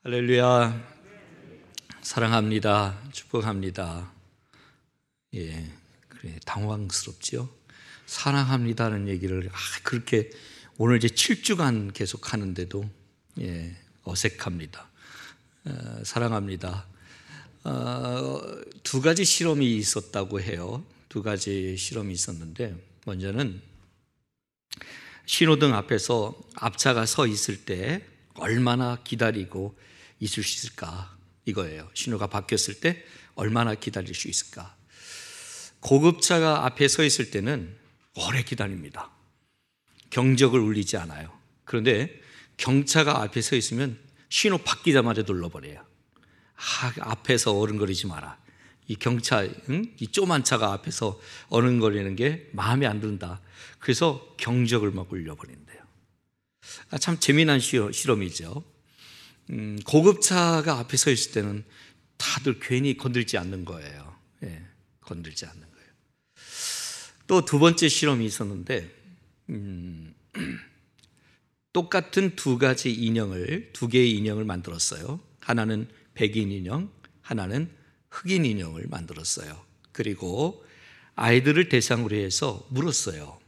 할렐루야. 사랑합니다. 축복합니다. 예, 그래 당황스럽죠. 사랑합니다는 얘기를 그렇게 오늘 이제 7주간 계속 하는데도 어색합니다. 사랑합니다. 두 가지 실험이 있었다고 해요. 두 가지 실험이 있었는데, 먼저는 신호등 앞에서 앞차가 서 있을 때 얼마나 기다리고 있을 수 있을까, 이거예요. 신호가 바뀌었을 때 얼마나 기다릴 수 있을까. 고급차가 앞에 서 있을 때는 오래 기다립니다. 경적을 울리지 않아요. 그런데 경차가 앞에 서 있으면 신호 바뀌자마자 눌러버려요. 앞에서 어른거리지 마라. 이 경차, 이 조그만 차가 앞에서 어른거리는 게 마음에 안 든다. 그래서 경적을 막 울려버린대요. 참 재미난 실험이죠. 고급차가 앞에 서 있을 때는 다들 괜히 건들지 않는 거예요. 건들지 않는 거예요. 또 두 번째 실험이 있었는데, 똑같은 두 개의 인형을 만들었어요. 하나는 백인 인형, 하나는 흑인 인형을 만들었어요. 그리고 아이들을 대상으로 해서 물었어요.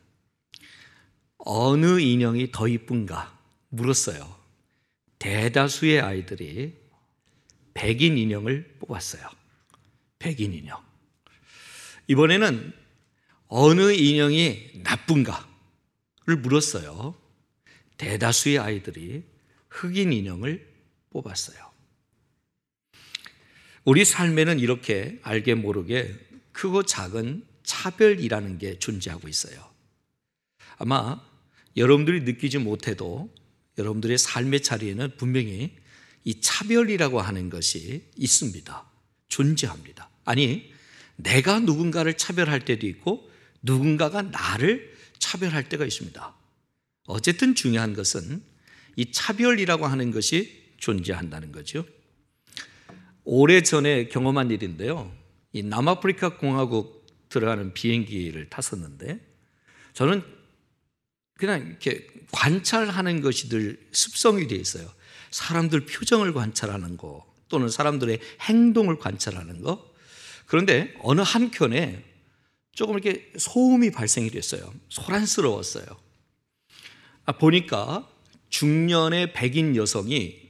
어느 인형이 더 이쁜가 물었어요. 대다수의 아이들이 백인 인형을 뽑았어요. 백인 인형. 이번에는 어느 인형이 나쁜가를 물었어요. 대다수의 아이들이 흑인 인형을 뽑았어요. 우리 삶에는 이렇게 알게 모르게 크고 작은 차별이라는 게 존재하고 있어요. 아마 여러분들이 느끼지 못해도 여러분들의 삶의 자리에는 분명히 이 차별이라고 하는 것이 있습니다. 존재합니다. 아니, 내가 누군가를 차별할 때도 있고 누군가가 나를 차별할 때가 있습니다. 어쨌든 중요한 것은 이 차별이라고 하는 것이 존재한다는 거죠. 오래전에 경험한 일인데요. 이 남아프리카 공화국 들어가는 비행기를 탔었는데, 저는 그냥 이렇게 관찰하는 것이 늘 습성이 되어 있어요. 사람들 표정을 관찰하는 거, 또는 사람들의 행동을 관찰하는 거. 그런데 어느 한켠에 조금 이렇게 소음이 발생이 됐어요. 소란스러웠어요. 보니까 중년의 백인 여성이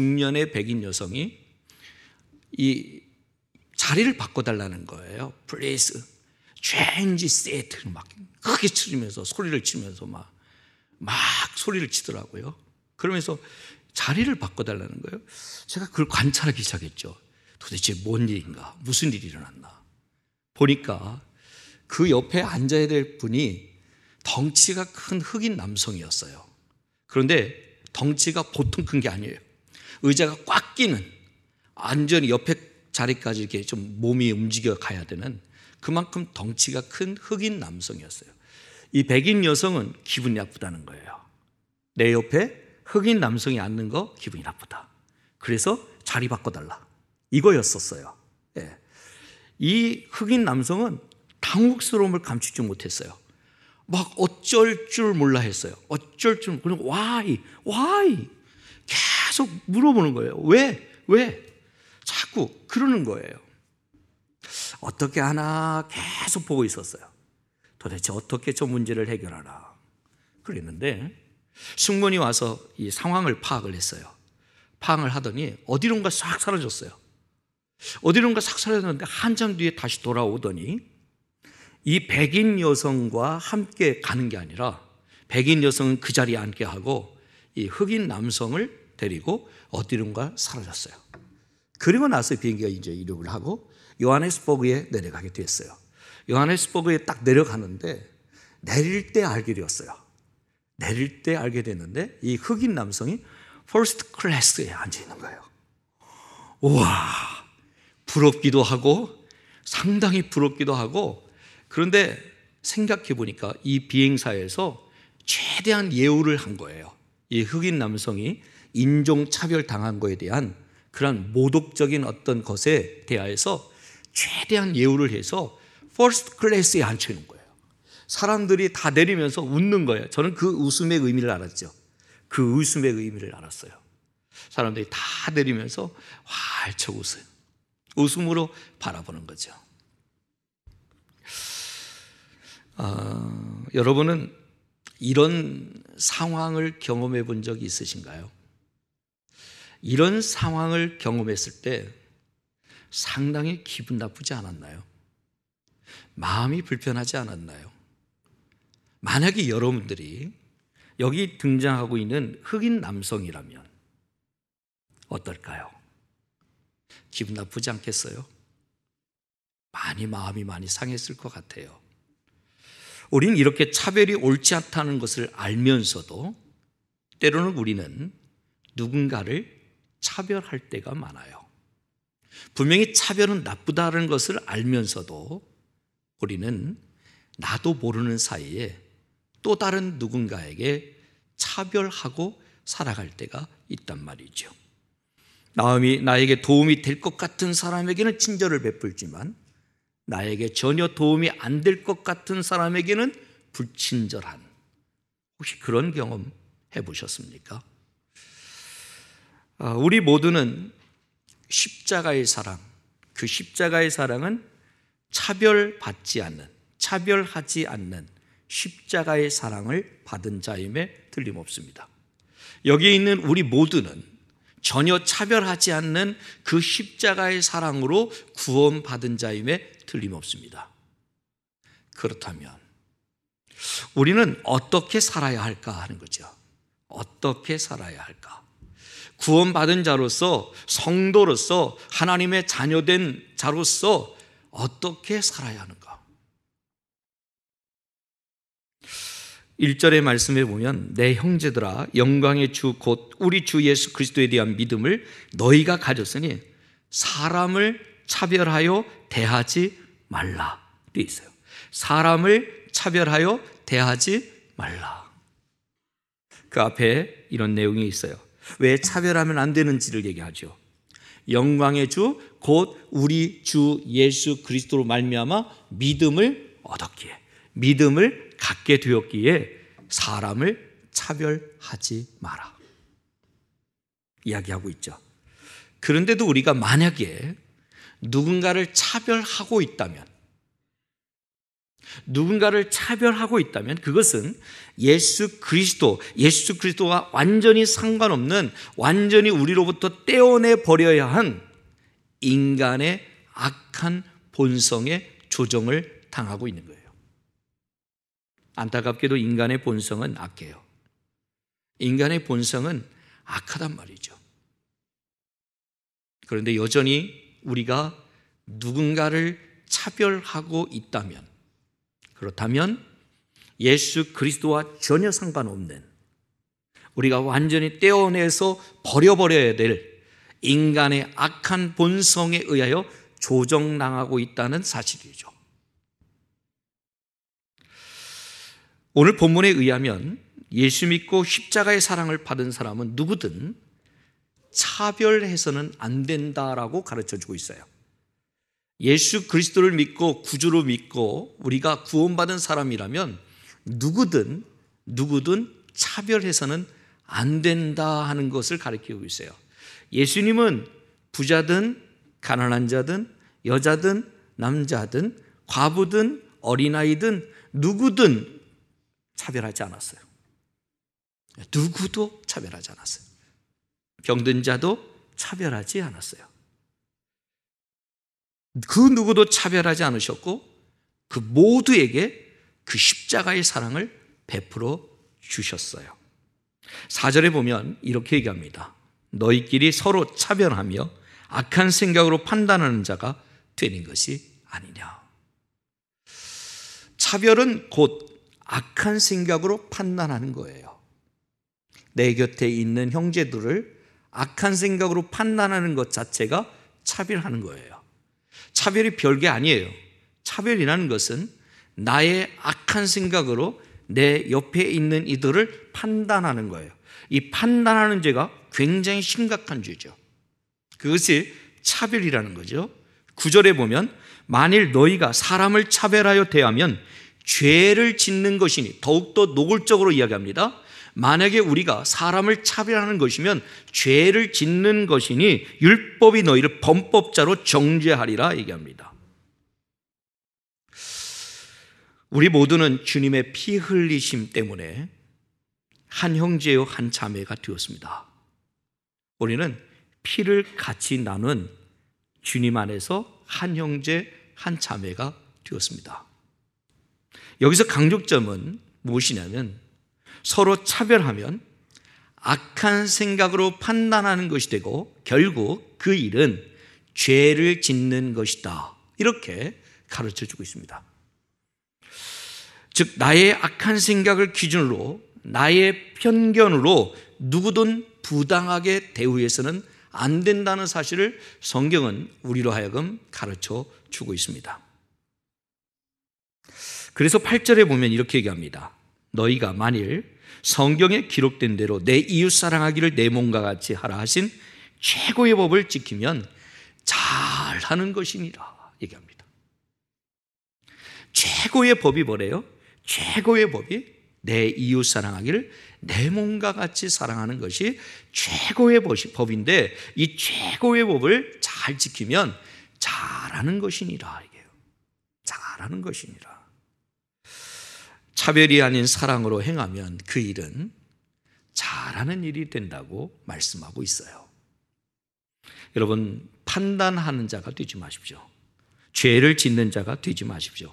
이 자리를 바꿔달라는 거예요. Please change seat. 막 크게 치면서 소리를 치면서 막 소리를 치더라고요. 그러면서 자리를 바꿔달라는 거예요. 제가 그걸 관찰하기 시작했죠. 도대체 뭔 일인가? 무슨 일이 일어났나? 보니까 그 옆에 앉아야 될 분이 덩치가 큰 흑인 남성이었어요. 그런데 덩치가 보통 큰 게 아니에요. 의자가 꽉 끼는, 완전히 옆에 자리까지 이렇게 좀 몸이 움직여 가야 되는 그만큼 덩치가 큰 흑인 남성이었어요. 이 백인 여성은 기분이 나쁘다는 거예요. 내 옆에 흑인 남성이 앉는 거 기분이 나쁘다. 그래서 자리 바꿔달라. 이거였었어요. 이 흑인 남성은 당혹스러움을 감추지 못했어요. 막 어쩔 줄 몰라 했어요. 그리고 why? 계속 물어보는 거예요. 왜? 자꾸 그러는 거예요. 어떻게 하나 계속 보고 있었어요. 도대체 어떻게 저 문제를 해결하나 그랬는데, 승무원이 와서 이 상황을 파악을 했어요. 파악을 하더니 어디론가 싹 사라졌어요. 어디론가 싹 사라졌는데 한참 뒤에 다시 돌아오더니 이 백인 여성과 함께 가는 게 아니라 백인 여성은 그 자리에 앉게 하고 이 흑인 남성을 데리고 어디론가 사라졌어요. 그리고 나서 비행기가 이제 이륙을 하고 요하네스버그에 내려가게 됐어요. 요하네스버그에 딱 내려가는데 내릴 때 알게 되었어요. 내릴 때 알게 됐는데 이 흑인 남성이 퍼스트 클래스에 앉아 있는 거예요. 우와, 부럽기도 하고 상당히 부럽기도 하고, 그런데 생각해 보니까 이 비행사에서 최대한 예우를 한 거예요. 이 흑인 남성이 인종차별 당한 거에 대한 그런 모독적인 어떤 것에 대하여서 최대한 예우를 해서 퍼스트 클래스에 앉혀있는 거예요. 사람들이 다 내리면서 웃는 거예요. 저는 그 웃음의 의미를 알았죠. 그 웃음의 의미를 알았어요. 사람들이 다 내리면서 활짝 웃어요. 웃음으로 바라보는 거죠. 여러분은 이런 상황을 경험해 본 적이 있으신가요? 이런 상황을 경험했을 때 상당히 기분 나쁘지 않았나요? 마음이 불편하지 않았나요? 만약에 여러분들이 여기 등장하고 있는 흑인 남성이라면 어떨까요? 기분 나쁘지 않겠어요? 마음이 많이 상했을 것 같아요. 우리는 이렇게 차별이 옳지 않다는 것을 알면서도 때로는 우리는 누군가를 차별할 때가 많아요. 분명히 차별은 나쁘다는 것을 알면서도 우리는 나도 모르는 사이에 또 다른 누군가에게 차별하고 살아갈 때가 있단 말이죠. 나에게 도움이 될 것 같은 사람에게는 친절을 베풀지만 나에게 전혀 도움이 안 될 것 같은 사람에게는 불친절한, 혹시 그런 경험 해보셨습니까? 우리 모두는 십자가의 사랑, 그 십자가의 사랑은 차별하지 않는 십자가의 사랑을 받은 자임에 틀림없습니다. 여기에 있는 우리 모두는 전혀 차별하지 않는 그 십자가의 사랑으로 구원받은 자임에 틀림없습니다. 그렇다면 우리는 어떻게 살아야 할까 하는 거죠. 어떻게 살아야 할까? 구원받은 자로서, 성도로서, 하나님의 자녀된 자로서 어떻게 살아야 하는가? 1절의 말씀에 보면 내 형제들아 영광의 주 곧 우리 주 예수 그리스도에 대한 믿음을 너희가 가졌으니 사람을 차별하여 대하지 말라 되어 있어요. 사람을 차별하여 대하지 말라. 그 앞에 이런 내용이 있어요. 왜 차별하면 안 되는지를 얘기하죠. 영광의 주 곧 우리 주 예수 그리스도로 말미암아 믿음을 얻었기에, 믿음을 갖게 되었기에 사람을 차별하지 마라 이야기하고 있죠. 그런데도 우리가 만약에 누군가를 차별하고 있다면 그것은 예수 그리스도와 완전히 상관없는, 완전히 우리로부터 떼어내 버려야 한 인간의 악한 본성의 조정을 당하고 있는 거예요. 안타깝게도 인간의 본성은 악해요. 인간의 본성은 악하단 말이죠. 그런데 여전히 우리가 누군가를 차별하고 있다면, 그렇다면 예수 그리스도와 전혀 상관없는, 우리가 완전히 떼어내서 버려버려야 될 인간의 악한 본성에 의하여 조정당하고 있다는 사실이죠. 오늘 본문에 의하면 예수 믿고 십자가의 사랑을 받은 사람은 누구든 차별해서는 안 된다라고 가르쳐주고 있어요. 예수 그리스도를 믿고 구주로 믿고 우리가 구원받은 사람이라면 누구든 차별해서는 안 된다 하는 것을 가르치고 있어요. 예수님은 부자든 가난한 자든 여자든 남자든 과부든 어린아이든 누구든 차별하지 않았어요. 누구도 차별하지 않았어요. 병든 자도 차별하지 않았어요. 그 누구도 차별하지 않으셨고 그 모두에게 그 십자가의 사랑을 베풀어 주셨어요. 4절에 보면 이렇게 얘기합니다. 너희끼리 서로 차별하며 악한 생각으로 판단하는 자가 되는 것이 아니냐. 차별은 곧 악한 생각으로 판단하는 거예요. 내 곁에 있는 형제들을 악한 생각으로 판단하는 것 자체가 차별하는 거예요. 차별이 별게 아니에요. 차별이라는 것은 나의 악한 생각으로 내 옆에 있는 이들을 판단하는 거예요. 이 판단하는 죄가 굉장히 심각한 죄죠. 그것이 차별이라는 거죠. 9절에 보면 만일 너희가 사람을 차별하여 대하면 죄를 짓는 것이니, 더욱더 노골적으로 이야기합니다. 만약에 우리가 사람을 차별하는 것이면 죄를 짓는 것이니 율법이 너희를 범법자로 정죄하리라 얘기합니다. 우리 모두는 주님의 피 흘리심 때문에 한 형제요 한 자매가 되었습니다. 우리는 피를 같이 나눈 주님 안에서 한 형제 한 자매가 되었습니다. 여기서 강조점은 무엇이냐면 서로 차별하면 악한 생각으로 판단하는 것이 되고 결국 그 일은 죄를 짓는 것이다, 이렇게 가르쳐주고 있습니다. 즉 나의 악한 생각을 기준으로 나의 편견으로 누구든 부당하게 대우해서는 안 된다는 사실을 성경은 우리로 하여금 가르쳐 주고 있습니다. 그래서 8절에 보면 이렇게 얘기합니다. 너희가 만일 성경에 기록된 대로 내 이웃 사랑하기를 내 몸과 같이 하라 하신 최고의 법을 지키면 잘하는 것이니라 얘기합니다. 최고의 법이 뭐래요? 최고의 법이 내 이웃 사랑하기를 내 몸과 같이 사랑하는 것이 최고의 법인데 이 최고의 법을 잘 지키면 잘하는 것이니라. 이게요. 잘하는 것이니라. 차별이 아닌 사랑으로 행하면 그 일은 잘하는 일이 된다고 말씀하고 있어요. 여러분, 판단하는 자가 되지 마십시오. 죄를 짓는 자가 되지 마십시오.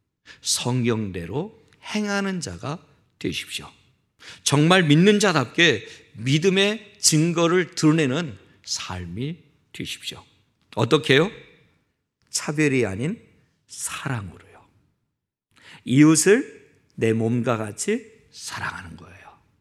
성경대로 행하는 자가 되십시오. 정말 믿는 자답게 믿음의 증거를 드러내는 삶이 되십시오. 어떻게 해요? 차별이 아닌 사랑으로요. 이웃을 내 몸과 같이 사랑하는 거예요.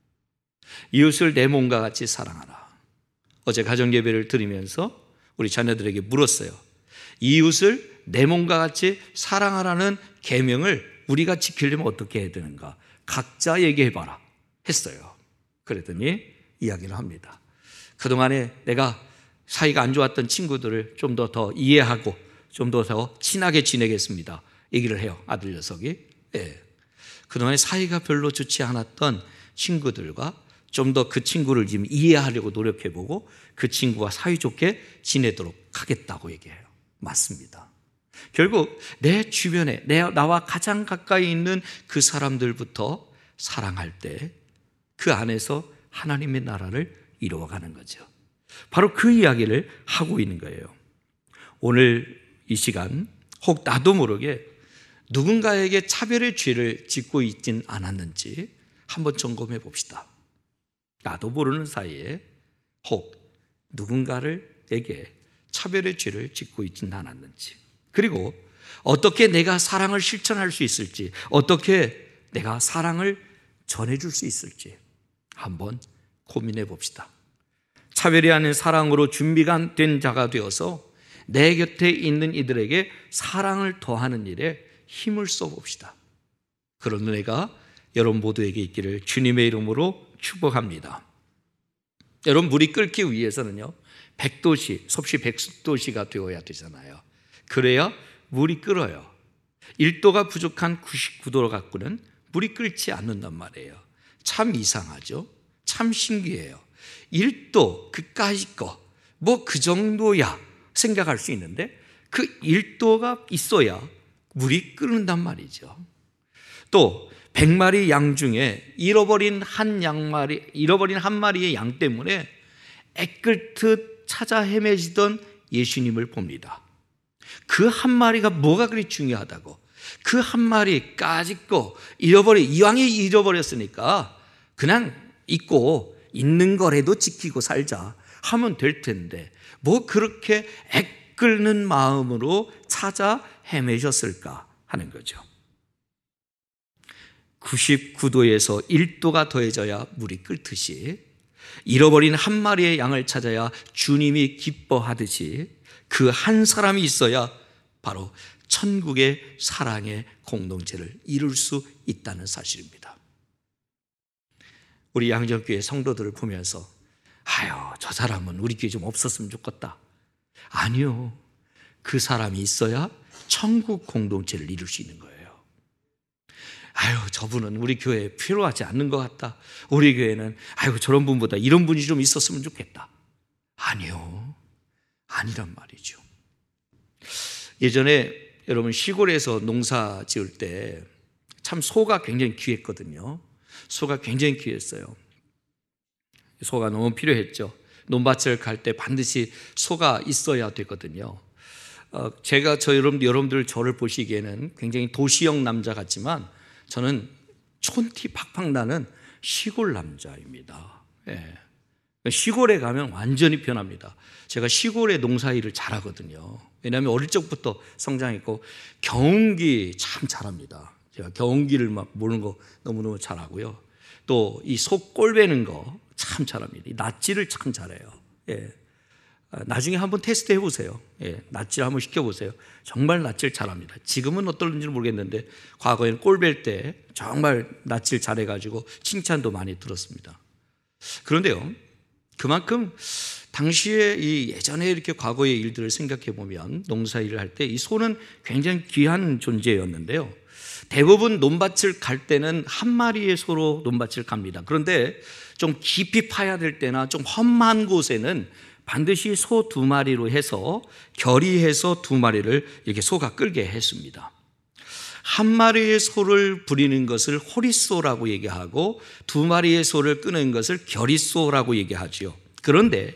이웃을 내 몸과 같이 사랑하라. 어제 가정예배를 드리면서 우리 자녀들에게 물었어요. 이웃을 내 몸과 같이 사랑하라는 계명을 우리가 지키려면 어떻게 해야 되는가? 각자 얘기해봐라 했어요. 그랬더니 이야기를 합니다. 그동안에 내가 사이가 안 좋았던 친구들을 좀 더 이해하고 좀 더 친하게 지내겠습니다. 얘기를 해요. 아들 녀석이. 예. 그동안에 사이가 별로 좋지 않았던 친구들과 좀 더 그 친구를 지금 이해하려고 노력해보고 그 친구와 사이좋게 지내도록 하겠다고 얘기해요. 맞습니다. 결국 내 주변에 나와 가장 가까이 있는 그 사람들부터 사랑할 때 그 안에서 하나님의 나라를 이루어가는 거죠. 바로 그 이야기를 하고 있는 거예요. 오늘 이 시간 혹 나도 모르게 누군가에게 차별의 죄를 짓고 있진 않았는지 한번 점검해 봅시다. 나도 모르는 사이에 혹 누군가에게 차별의 죄를 짓고 있진 않았는지, 그리고 어떻게 내가 사랑을 실천할 수 있을지, 어떻게 내가 사랑을 전해줄 수 있을지 한번 고민해 봅시다. 차별이 아닌 사랑으로 준비가 된 자가 되어서 내 곁에 있는 이들에게 사랑을 더하는 일에 힘을 써봅시다. 그런 은혜가 여러분 모두에게 있기를 주님의 이름으로 축복합니다. 여러분, 물이 끓기 위해서는요 100도씨, 섭씨 100도씨가 되어야 되잖아요. 그래야 물이 끓어요. 1도가 부족한 99도로 갖고는 물이 끓지 않는단 말이에요. 참 이상하죠? 참 신기해요. 1도 그까짓 거 뭐 그 정도야 생각할 수 있는데 그 1도가 있어야 물이 끓는단 말이죠. 또 100마리 양 중에 잃어버린 한 마리의 양 때문에 애끓듯 찾아 헤매시던 예수님을 봅니다. 그 한 마리가 뭐가 그리 중요하다고, 그 한 마리 까짓 거 이왕에 잃어버렸으니까 그냥 잊고 있는 거라도 지키고 살자 하면 될 텐데 뭐 그렇게 애끓는 마음으로 찾아 헤매셨을까 하는 거죠. 99도에서 1도가 더해져야 물이 끓듯이 잃어버린 한 마리의 양을 찾아야 주님이 기뻐하듯이 그 한 사람이 있어야 바로 천국의 사랑의 공동체를 이룰 수 있다는 사실입니다. 우리 양정교회 성도들을 보면서 저 사람은 우리 교회 좀 없었으면 좋겠다. 아니요. 그 사람이 있어야 천국 공동체를 이룰 수 있는 거예요. 아유, 저분은 우리 교회에 필요하지 않는 것 같다. 우리 교회는 아유, 저런 분보다 이런 분이 좀 있었으면 좋겠다. 아니요, 아니란 말이죠. 예전에 여러분 시골에서 농사 지을 때 참 소가 굉장히 귀했거든요. 소가 굉장히 귀했어요. 소가 너무 필요했죠. 논밭을 갈 때 반드시 소가 있어야 되거든요. 제가 여러분들 저를 보시기에는 굉장히 도시형 남자 같지만 저는 촌티 팍팍 나는 시골 남자입니다. 예. 시골에 가면 완전히 변합니다. 제가 시골에 농사일을 잘하거든요. 왜냐하면 어릴 적부터 성장했고 경운기 참 잘합니다. 제가 경운기를 막 모는 거 너무너무 잘하고요. 또 이 소 꼴 베는 거 참 잘합니다. 이 낫지를 참 잘해요. 예. 나중에 한번 테스트 해보세요. 예. 낫지를 한번 시켜보세요. 정말 낫지를 잘합니다. 지금은 어떨는지는 모르겠는데 과거에는 꼴 벨 때 정말 낫지를 잘해가지고 칭찬도 많이 들었습니다. 그런데요, 그만큼 당시에 이 예전에 이렇게 과거의 일들을 생각해 보면 농사일을 할 때 이 소는 굉장히 귀한 존재였는데요. 대부분 논밭을 갈 때는 한 마리의 소로 논밭을 갑니다. 그런데 좀 깊이 파야 될 때나 좀 험한 곳에는 반드시 소 2마리로 해서 결의해서 2마리를 이렇게 소가 끌게 했습니다. 한 마리의 소를 부리는 것을 호리소라고 얘기하고 2마리의 소를 끄는 것을 결의소라고 얘기하죠. 그런데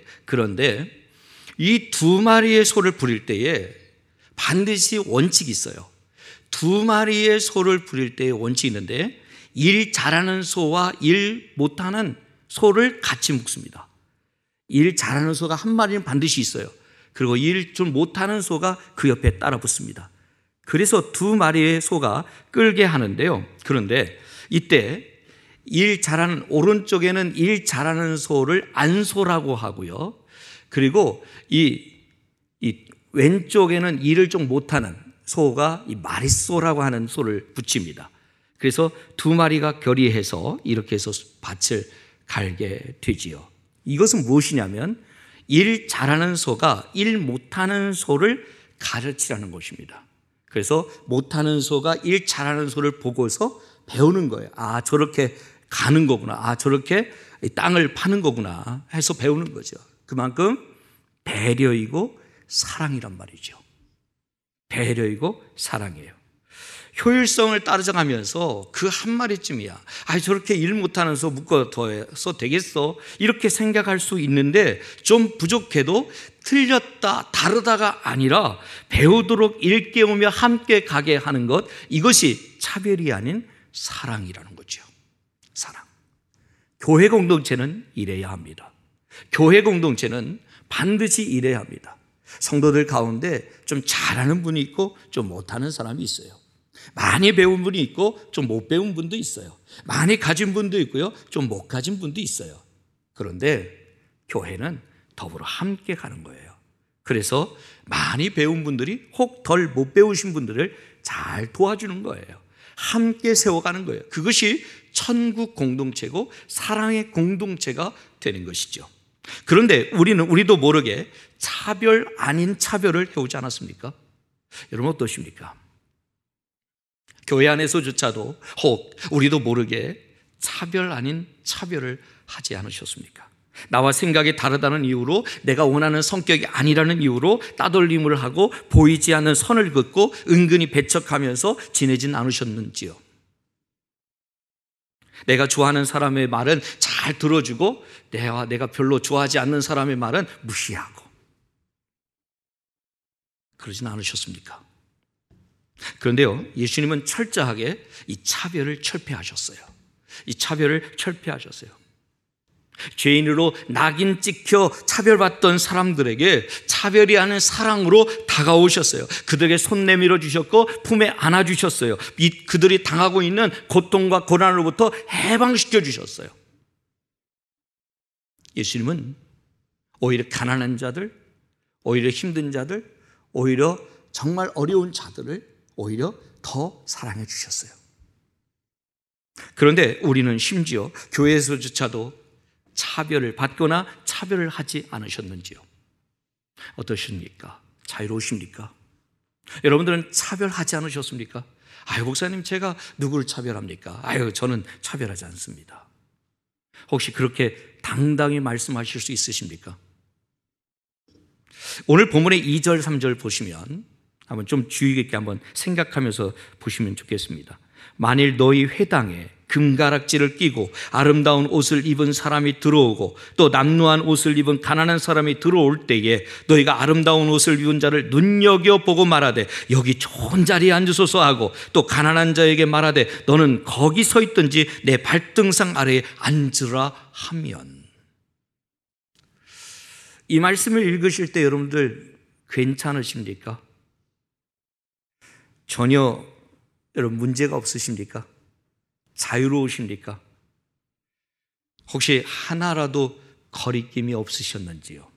이 2마리의 소를 부릴 때에 반드시 원칙이 있어요. 2마리의 소를 부릴 때의 원칙이 있는데 일 잘하는 소와 일 못하는 소를 같이 묶습니다. 일 잘하는 소가 한 마리는 반드시 있어요. 그리고 일 좀 못하는 소가 그 옆에 따라 붙습니다. 그래서 2마리의 소가 끌게 하는데요. 그런데 이때 일 잘하는 오른쪽에는 일 잘하는 소를 안소라고 하고요. 그리고 이 왼쪽에는 일을 좀 못하는 소가 이 마릿소라고 하는 소를 붙입니다. 그래서 2마리가 결의해서 이렇게 해서 밭을 갈게 되지요. 이것은 무엇이냐면 일 잘하는 소가 일 못하는 소를 가르치라는 것입니다. 그래서 못하는 소가 일 잘하는 소를 보고서 배우는 거예요. 아, 저렇게 가는 거구나. 아, 저렇게 땅을 파는 거구나 해서 배우는 거죠. 그만큼 배려이고 사랑이란 말이죠. 배려이고 사랑이에요. 효율성을 따라가면서 그 한 마리쯤이야. 아, 저렇게 일 못하는 소 묶어둬서 되겠어. 이렇게 생각할 수 있는데 좀 부족해도 틀렸다, 다르다가 아니라 배우도록 일깨우며 함께 가게 하는 것, 이것이 차별이 아닌 사랑이라는 거죠. 사랑. 교회 공동체는 이래야 합니다. 교회 공동체는 반드시 이래야 합니다. 성도들 가운데 좀 잘하는 분이 있고 좀 못하는 사람이 있어요. 많이 배운 분이 있고 좀 못 배운 분도 있어요. 많이 가진 분도 있고요, 좀 못 가진 분도 있어요. 그런데 교회는 더불어 함께 가는 거예요. 그래서 많이 배운 분들이 혹 덜 못 배우신 분들을 잘 도와주는 거예요. 함께 세워가는 거예요. 그것이 천국 공동체고 사랑의 공동체가 되는 것이죠. 그런데 우리도 모르게 차별 아닌 차별을 해오지 않았습니까? 여러분 어떠십니까? 교회 안에서조차도 혹 우리도 모르게 차별 아닌 차별을 하지 않으셨습니까? 나와 생각이 다르다는 이유로, 내가 원하는 성격이 아니라는 이유로 따돌림을 하고 보이지 않는 선을 긋고 은근히 배척하면서 지내진 않으셨는지요? 내가 좋아하는 사람의 말은 잘 들어주고 내가 별로 좋아하지 않는 사람의 말은 무시하고 그러진 않으셨습니까? 그런데요, 예수님은 철저하게 이 차별을 철폐하셨어요. 이 차별을 철폐하셨어요. 죄인으로 낙인 찍혀 차별받던 사람들에게 차별이 아닌 사랑으로 다가오셨어요. 그들에게 손 내밀어 주셨고 품에 안아주셨어요. 그들이 당하고 있는 고통과 고난으로부터 해방시켜 주셨어요. 예수님은 오히려 가난한 자들, 오히려 힘든 자들, 오히려 정말 어려운 자들을 오히려 더 사랑해 주셨어요. 그런데 우리는 심지어 교회에서조차도 차별을 받거나 차별을 하지 않으셨는지요? 어떠십니까? 자유로우십니까? 여러분들은 차별하지 않으셨습니까? 아유, 목사님, 제가 누구를 차별합니까? 아유, 저는 차별하지 않습니다. 혹시 그렇게 당당히 말씀하실 수 있으십니까? 오늘 본문의 2절, 3절 보시면 한번 좀 주의 깊게 한번 생각하면서 보시면 좋겠습니다. 만일 너희 회당에 금가락지를 끼고 아름다운 옷을 입은 사람이 들어오고 또 남루한 옷을 입은 가난한 사람이 들어올 때에 너희가 아름다운 옷을 입은 자를 눈여겨보고 말하되 여기 좋은 자리에 앉으소서 하고 또 가난한 자에게 말하되 너는 거기 서 있든지 내 발등상 아래에 앉으라 하면, 이 말씀을 읽으실 때 여러분들 괜찮으십니까? 전혀 여러분 문제가 없으십니까? 자유로우십니까? 혹시 하나라도 거리낌이 없으셨는지요?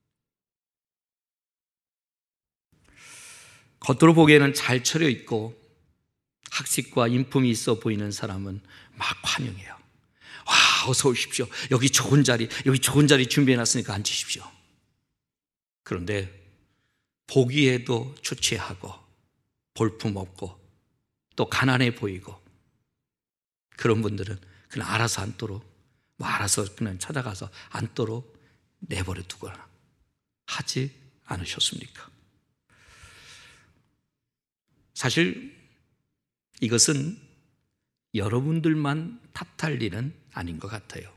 겉으로 보기에는 잘 차려입고 학식과 인품이 있어 보이는 사람은 막 환영해요. 와, 어서 오십시오. 여기 좋은 자리 준비해놨으니까 앉으십시오. 그런데 보기에도 초췌하고 볼품없고 또 가난해 보이고 그런 분들은 그냥 알아서 앉도록, 알아서 그냥 찾아가서 앉도록 내버려 두거나 하지 않으셨습니까? 사실 이것은 여러분들만 탓할 일은 아닌 것 같아요.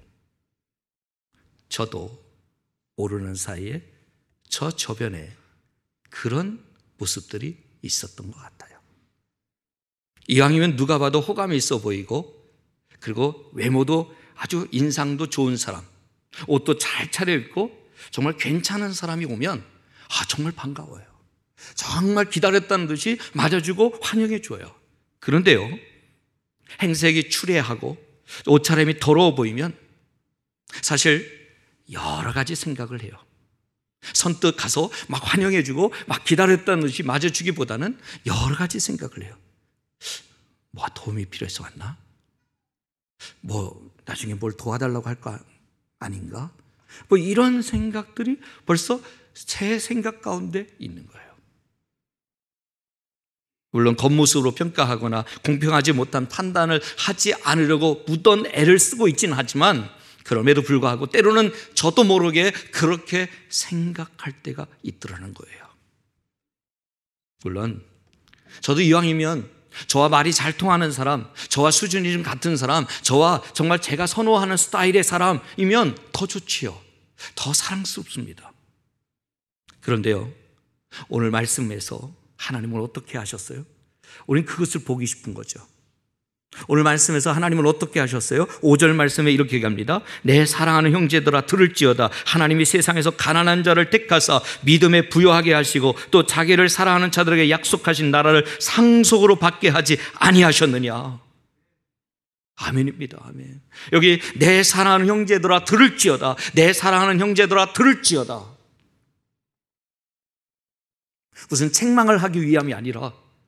저도 모르는 사이에 저 저변에 그런 모습들이 있었던 것 같아요. 이왕이면 누가 봐도 호감이 있어 보이고 그리고 외모도 아주 인상도 좋은 사람, 옷도 잘 차려입고 정말 괜찮은 사람이 오면 정말 반가워요. 정말 기다렸다는 듯이 맞아주고 환영해 줘요. 그런데요, 행색이 추레하고 옷차림이 더러워 보이면 사실 여러 가지 생각을 해요. 선뜻 가서 막 환영해주고 막 기다렸다는 듯이 맞아주기보다는 여러 가지 생각을 해요. 뭐 도움이 필요해서 왔나? 뭐 나중에 뭘 도와달라고 할 거 아닌가? 뭐 이런 생각들이 벌써 제 생각 가운데 있는 거예요. 물론 겉모습으로 평가하거나 공평하지 못한 판단을 하지 않으려고 무던 애를 쓰고 있지는 하지만 그럼에도 불구하고 때로는 저도 모르게 그렇게 생각할 때가 있더라는 거예요. 물론 저도 이왕이면 저와 말이 잘 통하는 사람, 저와 수준이 좀 같은 사람, 저와 정말 제가 선호하는 스타일의 사람이면 더 좋지요. 더 사랑스럽습니다. 그런데요, 오늘 말씀에서 하나님은 어떻게 하셨어요? 우리는 그것을 보기 싶은 거죠. 오늘 말씀에서 하나님은 어떻게 하셨어요? 5절 말씀에 이렇게 얘기합니다. 내 사랑하는 형제들아 들을지어다. 하나님이 세상에서 가난한 자를 택하사 믿음에 부요하게 하시고 또 자기를 사랑하는 자들에게 약속하신 나라를 상속으로 받게 하지 아니하셨느냐. 아멘입니다. 아멘. 여기 내 사랑하는 형제들아 들을지어다. 내 사랑하는 형제들아 들을지어다. 무슨 책망을 하기 위함이 아니라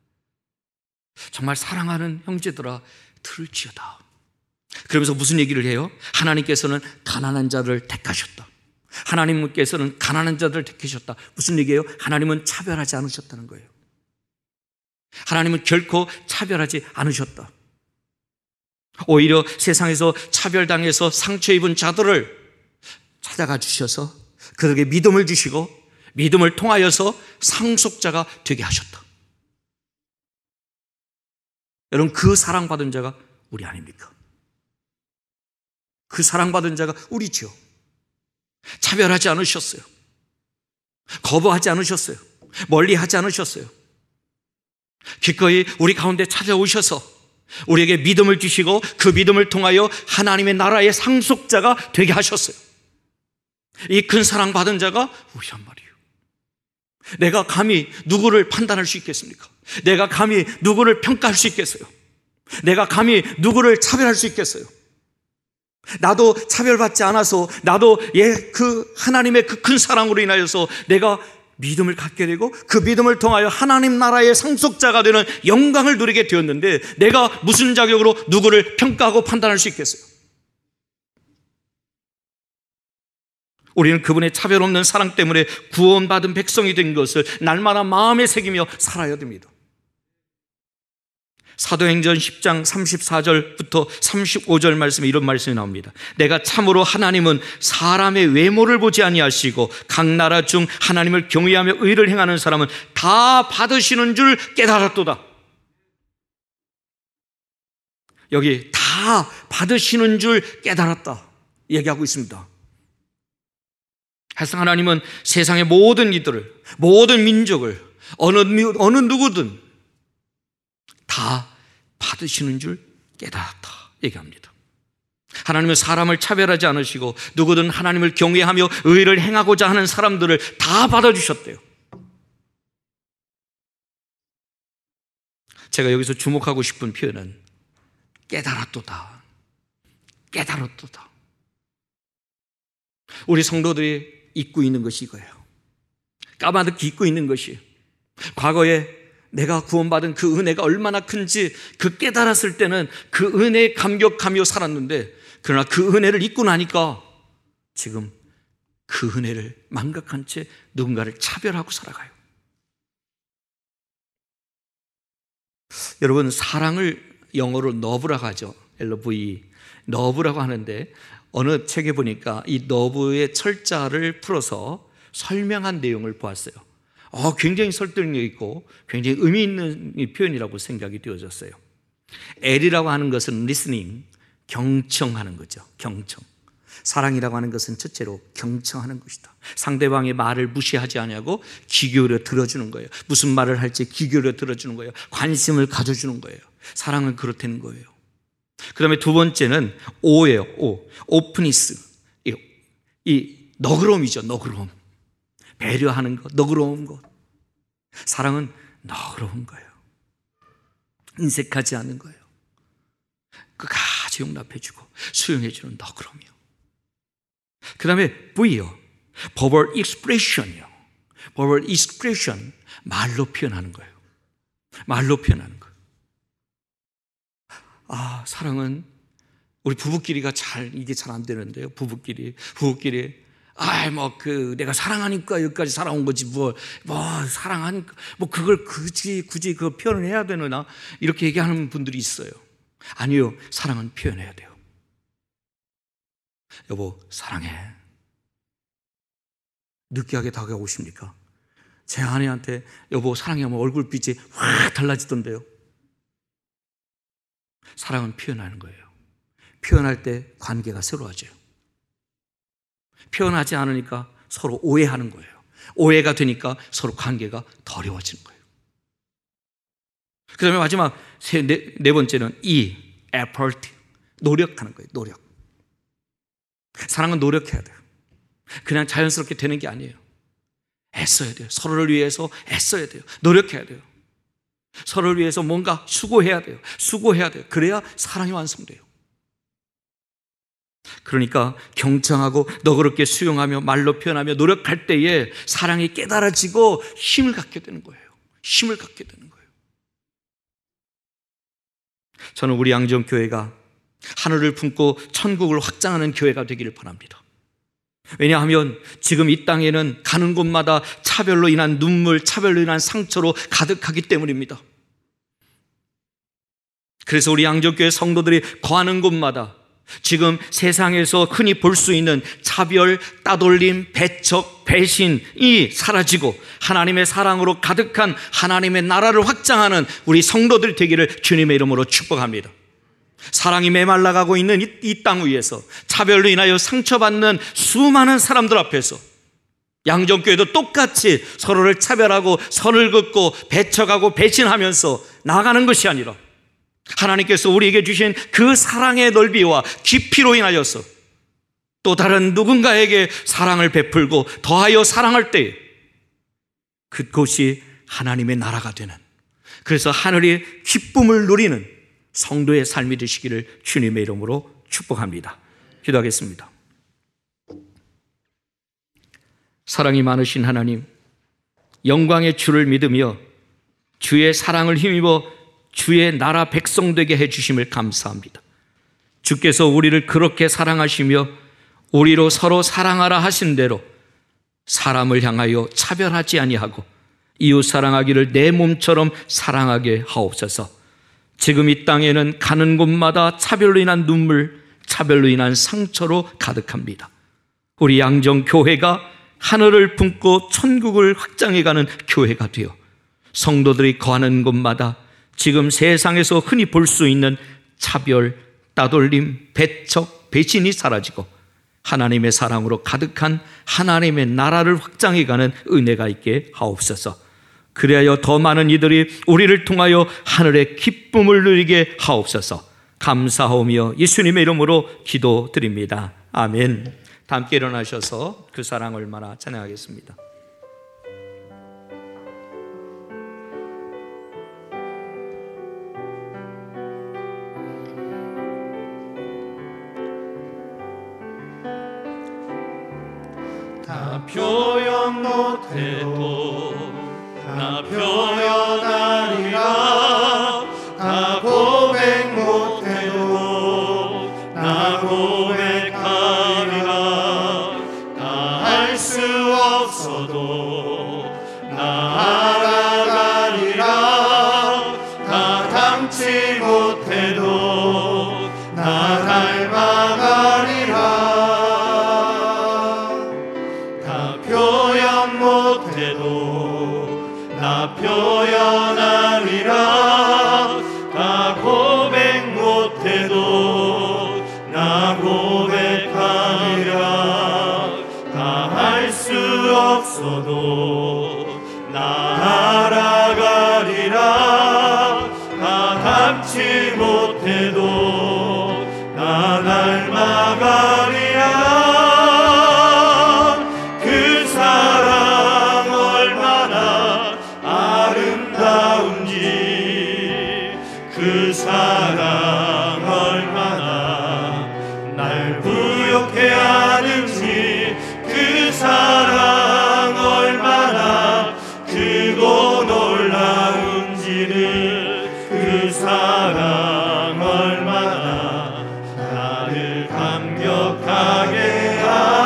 정말 사랑하는 형제들아 들을지어다. 그러면서 무슨 얘기를 해요? 하나님께서는 가난한 자를 택하셨다. 하나님께서는 가난한 자들을 택하셨다. 무슨 얘기예요? 하나님은 차별하지 않으셨다는 거예요. 하나님은 결코 차별하지 않으셨다. 오히려 세상에서 차별당해서 상처 입은 자들을 찾아가 주셔서 그들에게 믿음을 주시고 믿음을 통하여서 상속자가 되게 하셨다. 여러분, 그 사랑받은 자가 우리 아닙니까? 그 사랑받은 자가 우리죠. 차별하지 않으셨어요. 거부하지 않으셨어요. 멀리하지 않으셨어요. 기꺼이 우리 가운데 찾아오셔서 우리에게 믿음을 주시고 그 믿음을 통하여 하나님의 나라의 상속자가 되게 하셨어요. 이 큰 사랑받은 자가 우리란 말이에요. 내가 감히 누구를 판단할 수 있겠습니까? 내가 감히 누구를 평가할 수 있겠어요? 내가 감히 누구를 차별할 수 있겠어요? 나도 차별받지 않아서 나도 그 하나님의 그 큰 사랑으로 인하여서 내가 믿음을 갖게 되고 그 믿음을 통하여 하나님 나라의 상속자가 되는 영광을 누리게 되었는데 내가 무슨 자격으로 누구를 평가하고 판단할 수 있겠어요? 우리는 그분의 차별 없는 사랑 때문에 구원받은 백성이 된 것을 날마다 마음에 새기며 살아야 됩니다. 사도행전 10장 34절부터 35절 말씀에 이런 말씀이 나옵니다. 내가 참으로 하나님은 사람의 외모를 보지 아니하시고 각 나라 중 하나님을 경외하며 의를 행하는 사람은 다 받으시는 줄 깨달았도다. 여기 다 받으시는 줄 깨달았다 얘기하고 있습니다. 하여튼 하나님은 세상의 모든 이들을, 모든 민족을, 어느 누구든 다 받으시는 줄 깨달았다 얘기합니다. 하나님은 사람을 차별하지 않으시고 누구든 하나님을 경외하며 의를 행하고자 하는 사람들을 다 받아주셨대요. 제가 여기서 주목하고 싶은 표현은 깨달았도다. 깨달았도다. 우리 성도들이 잊고 있는 것이 이거예요. 까마득히 잊고 있는 것이, 과거에 내가 구원받은 그 은혜가 얼마나 큰지 그 깨달았을 때는 그 은혜에 감격하며 살았는데, 그러나 그 은혜를 잊고 나니까 지금 그 은혜를 망각한 채 누군가를 차별하고 살아가요. 여러분, 사랑을 영어로 love라고 하죠. LOVE, love라고 하는데 어느 책에 보니까 이 love의 철자를 풀어서 설명한 내용을 보았어요. 굉장히 설득력 있고 굉장히 의미 있는 표현이라고 생각이 되어졌어요. L이라고 하는 것은 listening, 경청하는 거죠. 경청. 사랑이라고 하는 것은 첫째로 경청하는 것이다. 상대방의 말을 무시하지 않냐고 귀 기울여 들어주는 거예요. 무슨 말을 할지 귀 기울여 들어주는 거예요. 관심을 가져주는 거예요. 사랑은 그렇다는 거예요. 그 다음에 두 번째는 O예요. O. 오프니스. 이 너그러움이죠. 너그러움. 배려하는 것, 너그러운 것. 사랑은 너그러운 거예요. 인색하지 않는 거예요. 끝까지 용납해주고 수용해주는 너그러움이요. 그 다음에 V요. verbal expression이요. verbal expression, 말로 표현하는 거예요. 말로 표현하는 거예요. 사랑은 우리 부부끼리가 이게 잘 안 되는데요. 부부끼리 내가 사랑하니까 여기까지 살아온 거지, 사랑하니까, 그걸 굳이 그 표현을 해야 되나? 이렇게 얘기하는 분들이 있어요. 아니요, 사랑은 표현해야 돼요. 여보, 사랑해. 느끼하게 다가오십니까? 제 아내한테 여보, 사랑해 하면 얼굴빛이 확 달라지던데요. 사랑은 표현하는 거예요. 표현할 때 관계가 새로워져요. 표현하지 않으니까 서로 오해하는 거예요. 오해가 되니까 서로 관계가 더 어려워지는 거예요. 그 다음에 마지막 네 번째는 effort, 노력하는 거예요. 노력. 사랑은 노력해야 돼요. 그냥 자연스럽게 되는 게 아니에요. 애써야 돼요. 서로를 위해서 애써야 돼요. 노력해야 돼요. 서로를 위해서 뭔가 수고해야 돼요. 그래야 사랑이 완성돼요. 그러니까 경청하고 너그럽게 수용하며 말로 표현하며 노력할 때에 사랑이 깨달아지고 힘을 갖게 되는 거예요. 힘을 갖게 되는 거예요. 저는 우리 양정교회가 하늘을 품고 천국을 확장하는 교회가 되기를 바랍니다. 왜냐하면 지금 이 땅에는 가는 곳마다 차별로 인한 눈물, 차별로 인한 상처로 가득하기 때문입니다. 그래서 우리 양정교회 성도들이 거하는 곳마다 지금 세상에서 흔히 볼 수 있는 차별, 따돌림, 배척, 배신이 사라지고 하나님의 사랑으로 가득한 하나님의 나라를 확장하는 우리 성도들 되기를 주님의 이름으로 축복합니다. 사랑이 메말라가고 있는 이 땅 위에서 차별로 인하여 상처받는 수많은 사람들 앞에서 양정교회도 똑같이 서로를 차별하고 선을 긋고 배척하고 배신하면서 나아가는 것이 아니라 하나님께서 우리에게 주신 그 사랑의 넓이와 깊이로 인하여서 또 다른 누군가에게 사랑을 베풀고 더하여 사랑할 때 그곳이 하나님의 나라가 되는, 그래서 하늘의 기쁨을 누리는 성도의 삶이 되시기를 주님의 이름으로 축복합니다. 기도하겠습니다. 사랑이 많으신 하나님, 영광의 주를 믿으며 주의 사랑을 힘입어 주의 나라 백성 되게 해주심을 감사합니다. 주께서 우리를 그렇게 사랑하시며 우리로 서로 사랑하라 하신 대로 사람을 향하여 차별하지 아니하고 이웃 사랑하기를 내 몸처럼 사랑하게 하옵소서. 지금 이 땅에는 가는 곳마다 차별로 인한 눈물, 차별로 인한 상처로 가득합니다. 우리 양정교회가 하늘을 품고 천국을 확장해가는 교회가 되어 성도들이 거하는 곳마다 지금 세상에서 흔히 볼 수 있는 차별, 따돌림, 배척, 배신이 사라지고 하나님의 사랑으로 가득한 하나님의 나라를 확장해가는 은혜가 있게 하옵소서. 그리하여 더 많은 이들이 우리를 통하여 하늘의 기쁨을 누리게 하옵소서. 감사하오며 예수님의 이름으로 기도드립니다. 아멘. 다 함께 일어나셔서 그 사랑 얼마나 찬양하겠습니다. 다 표현 못해도 나 표현하리라. 다 고백 못해도 나 고백하리라. 다 할 수 없어도 나 알아가리라. 다 담지 못해도 나 닮아가리라. 나 표현하리라. 다 고백 못해도 나 고백하리라. 다 할 수 없어도 나 알아가리라. 다 닮지 못해도 나 닮아가리라. 그 사랑 얼마나 날 부욕해 하는지, 그 사랑 얼마나 크고 놀라운지를, 그 사랑 얼마나 나를 감격하게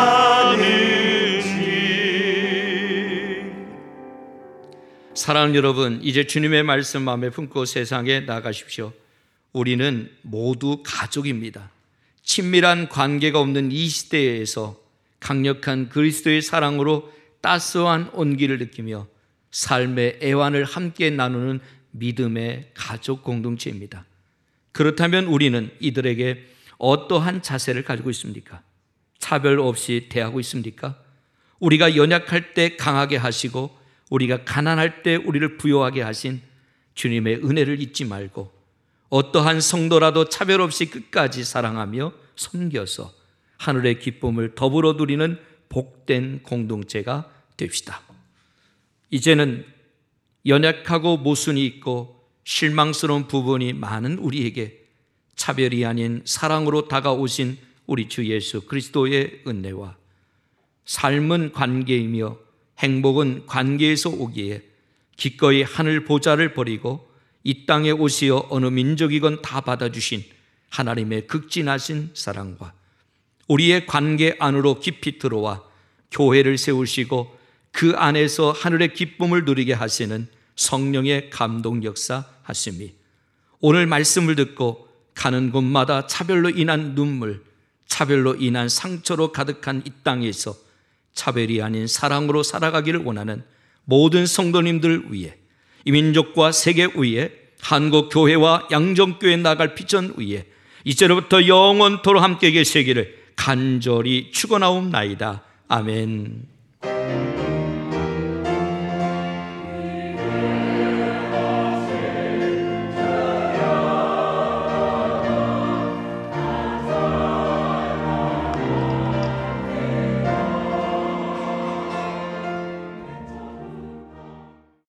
하는지. 사랑하는 여러분, 이제 주님의 말씀 마음에 품고 세상에 나가십시오. 우리는 모두 가족입니다. 친밀한 관계가 없는 이 시대에서 강력한 그리스도의 사랑으로 따스한 온기를 느끼며 삶의 애환을 함께 나누는 믿음의 가족 공동체입니다. 그렇다면 우리는 이들에게 어떠한 자세를 가지고 있습니까? 차별 없이 대하고 있습니까? 우리가 연약할 때 강하게 하시고 우리가 가난할 때 우리를 부요하게 하신 주님의 은혜를 잊지 말고 어떠한 성도라도 차별 없이 끝까지 사랑하며 섬겨서 하늘의 기쁨을 더불어 누리는 복된 공동체가 됩시다. 이제는 연약하고 모순이 있고 실망스러운 부분이 많은 우리에게 차별이 아닌 사랑으로 다가오신 우리 주 예수 그리스도의 은혜와 삶은 관계이며 행복은 관계에서 오기에 기꺼이 하늘 보좌를 버리고 이 땅에 오시어 어느 민족이건 다 받아주신 하나님의 극진하신 사랑과 우리의 관계 안으로 깊이 들어와 교회를 세우시고 그 안에서 하늘의 기쁨을 누리게 하시는 성령의 감동 역사 하심이 오늘 말씀을 듣고 가는 곳마다 차별로 인한 눈물, 차별로 인한 상처로 가득한 이 땅에서 차별이 아닌 사랑으로 살아가기를 원하는 모든 성도님들 위해 이 민족과 세계 위에 한국교회와 양정교회 나갈 비전 위에 이제로부터 영원토록 함께 계시기를 간절히 축원하옵나이다. 아멘.